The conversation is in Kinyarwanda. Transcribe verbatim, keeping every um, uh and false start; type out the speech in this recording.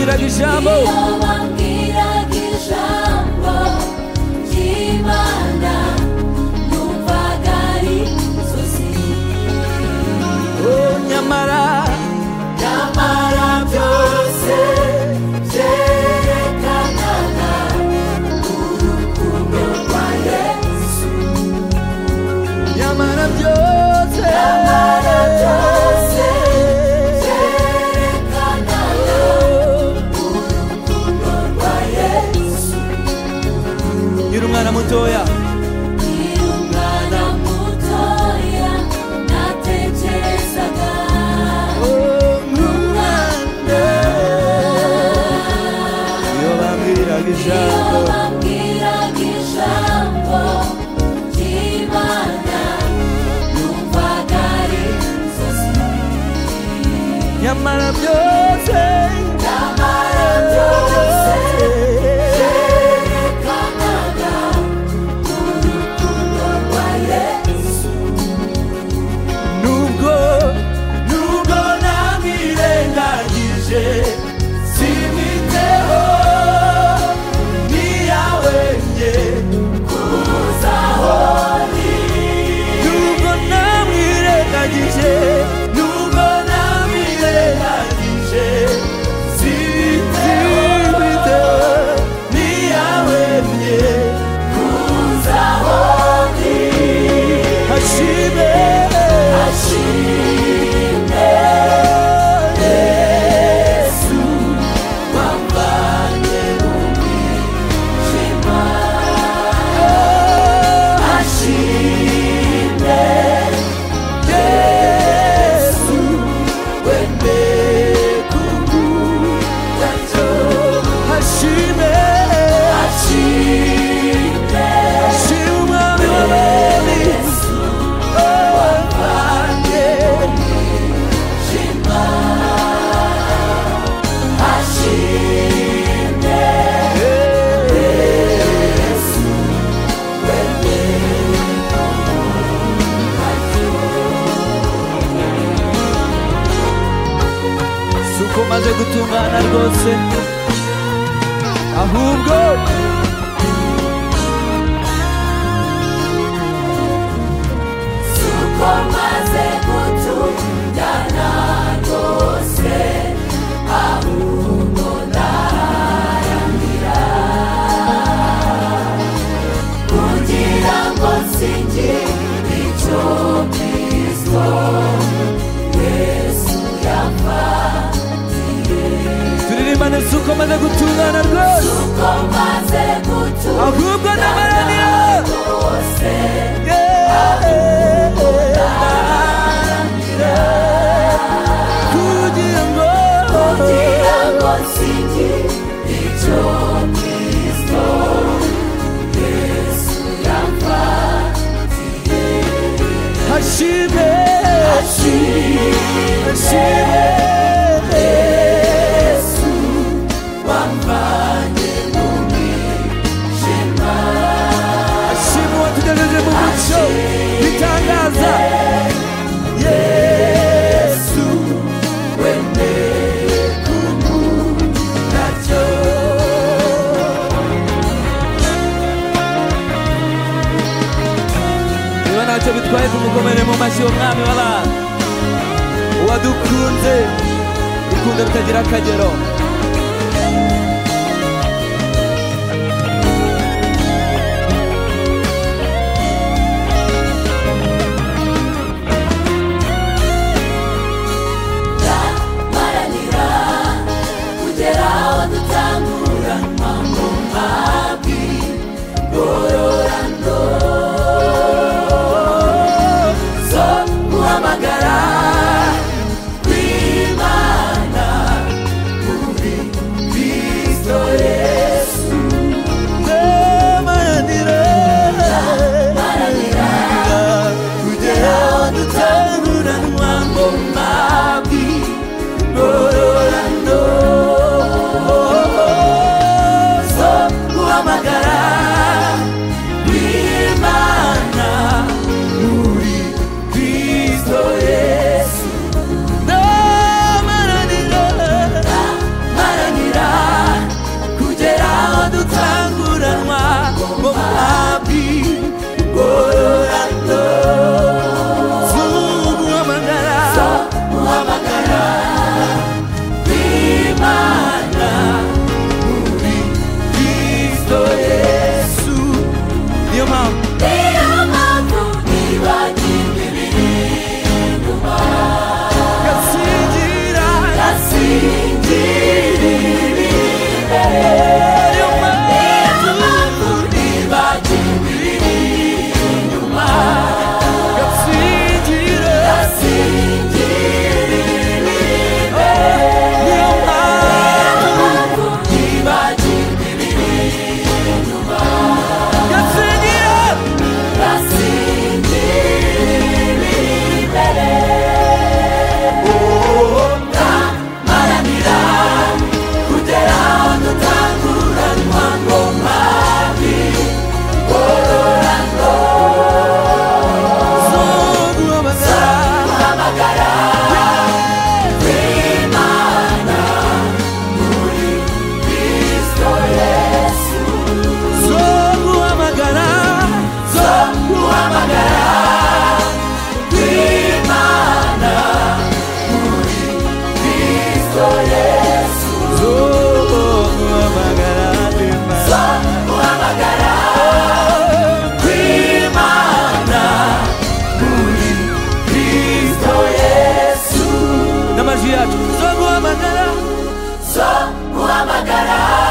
bambwiraga ijambo ry'Imana numvaga ari inzozi. Oh, nyamara nyamara byose byerekanaga urukundo rwa Yesu. nyamara byose nyamara byose byerekanaga urukundo rwa Yesu. Gira umwana mutoya, gira umwana mutoya natekerezaga umwana iyo bambwiraga ijambo bambwiraga ijambo ry'Imana numvaga ari inzozi. nyamara byose nyamara byose byerekanaga urukundo rwa Yesu. nubwo nubwo namwirengagije simwiteho niyawe njye kuzaho ni nubwo namwirengagije nubwo namwirengagije simwiteho niyawe njye kuzaho ni hashime ashimwe Yesu wamvanye mu mwijima. Ashimwe Yesu wemeye kugutacyo. hashime Ashimwe hashime umwami w'abami Yesu wamvanye mu mwijima. Ashimwe Yesu wemeye kugutacyo. si uko maze gutungana rwose ahubwo Suko maze gutungana rwose ahubwo ndaharanira kugira ngo nsingire icyo Kristo Yesu yamfatiye. turirimbane si uko maze gutungana rwose Suko maze gutungana ahubwo ndamaranira rwose kugira ngo kugira ngo nsingire icyo Kristo Yesu yamfatiye. hashime hashime Yesu wamvanye mu mwijima. hashime uwatugejeje mu mucyo bitangaza Yesu wemeye kugutacyo. niba ntacyo bitwaye tumukomere mu mashyi umwami w'abantu uwadukunze urukundo rutagira akagero. Ndamaranira kugera aho dutanguranwa mu mpabwi ngororano zo guhamagara kw'Imana mu Kristo Yesu. Guhamagara So guhamagara kw'Imana muri Kristo Yesu. n'amajwi yacu. So guhamagara, So guhamagara